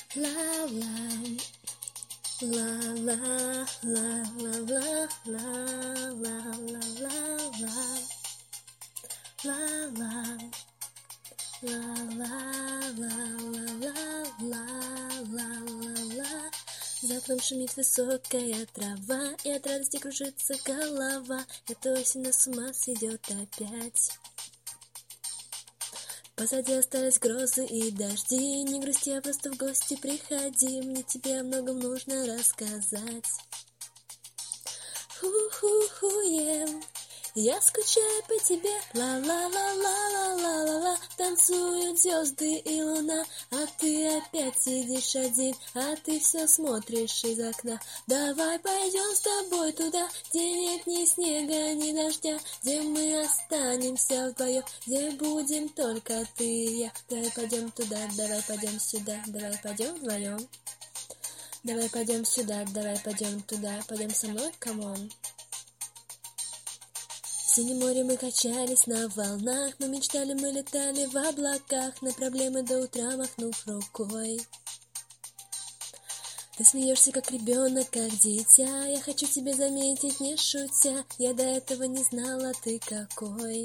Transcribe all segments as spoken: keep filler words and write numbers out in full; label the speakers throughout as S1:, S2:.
S1: La la la la la la la la la la la la la la ла-ла-ла-ла-ла-ла-ла-ла. За окном шумит высокая трава, и от радости кружится голова. Эта осень нас с ума сведет опять. Позади остались грозы и дожди. Не грусти, а просто в гости приходи. Мне тебе о многом нужно рассказать. Ху-ху-ху-е. Я скучаю по тебе, ла-ла-ла-ла-ла-ла-ла-ла. Танцуют звезды и луна, а ты опять сидишь один, а ты все смотришь из окна. Давай пойдем с тобой туда, где нет ни снега, ни дождя, где мы останемся вдвоем, где будем только ты и я. Давай пойдем туда, давай пойдем сюда, давай пойдем вдвоем. Давай пойдем сюда, давай пойдем туда, пойдем со мной, камон. В синем море мы качались на волнах, мы мечтали, мы летали в облаках, на проблемы до утра махнув рукой. Ты смеешься, как ребенок, как дитя, я хочу тебя заметить, не шутя, я до этого не знала, ты какой.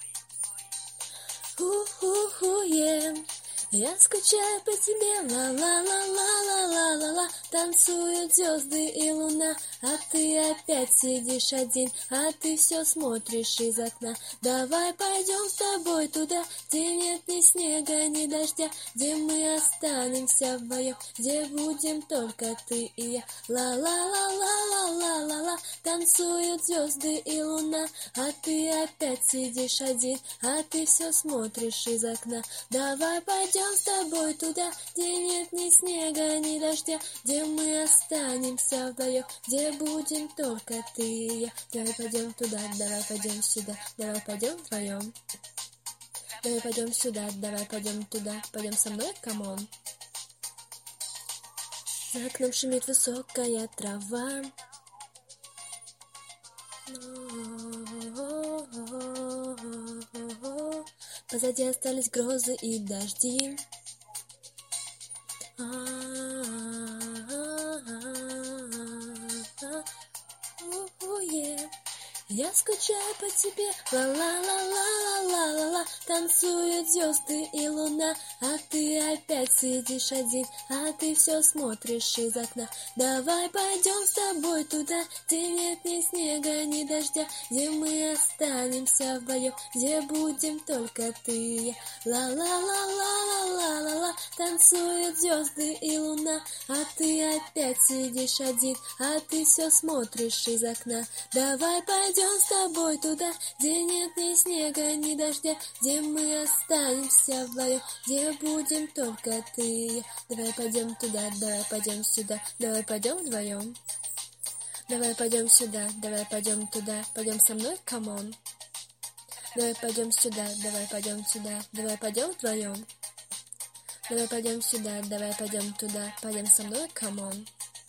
S1: Ху-ху-ху-е. Я скучаю по тебе, ла-ла-ла-ла-ла-ла-ла-ла. Танцуют звезды и луна, а ты опять сидишь один, а ты все смотришь из окна. Давай пойдем с тобой туда, где нет ни снега, ни дождя, где мы останемся вдвоем, где будем только ты и я. Ла-ла-ла-ла-ла-ла-ла-ла. Танцуют звезды и луна, а ты опять сидишь один, а ты все смотришь из окна. Давай пойдем с тобой туда, где нет ни снега, ни дождя, где мы останемся вдвоем, где будем только ты и я. Давай пойдем туда, давай пойдем сюда, давай пойдем вдвоем. Давай пойдем сюда, давай пойдем туда, пойдем со мной, камон. За окном шумит высокая трава. Позади остались грозы и дожди. Я скучаю по тебе, ла-ла-ла-ла-ла-ла-ла. Танцуют звезды и луна, а ты опять сидишь один, а ты все смотришь из окна. Давай пойдем с тобой туда, где нет ни снега, ни дождя, где мы останемся вдвоем, где будем только ты и я. Ла-ла-ла-ла-ла-ла-ла-ла. Танцуют звезды и луна, а ты опять сидишь один, а ты все смотришь из окна. Давай пойдем с тобой туда, где нет ни снега, ни дождя, где мы останемся вдвоем, где будем только ты и я. Давай пойдем туда, давай пойдем сюда, давай пойдем вдвоем. Давай пойдем сюда, давай пойдем туда, пойдем со мной, камон. Давай пойдем сюда, давай пойдем сюда, давай пойдем вдвоем. Давай пойдем сюда, давай пойдем туда, пойдем со мной, камон.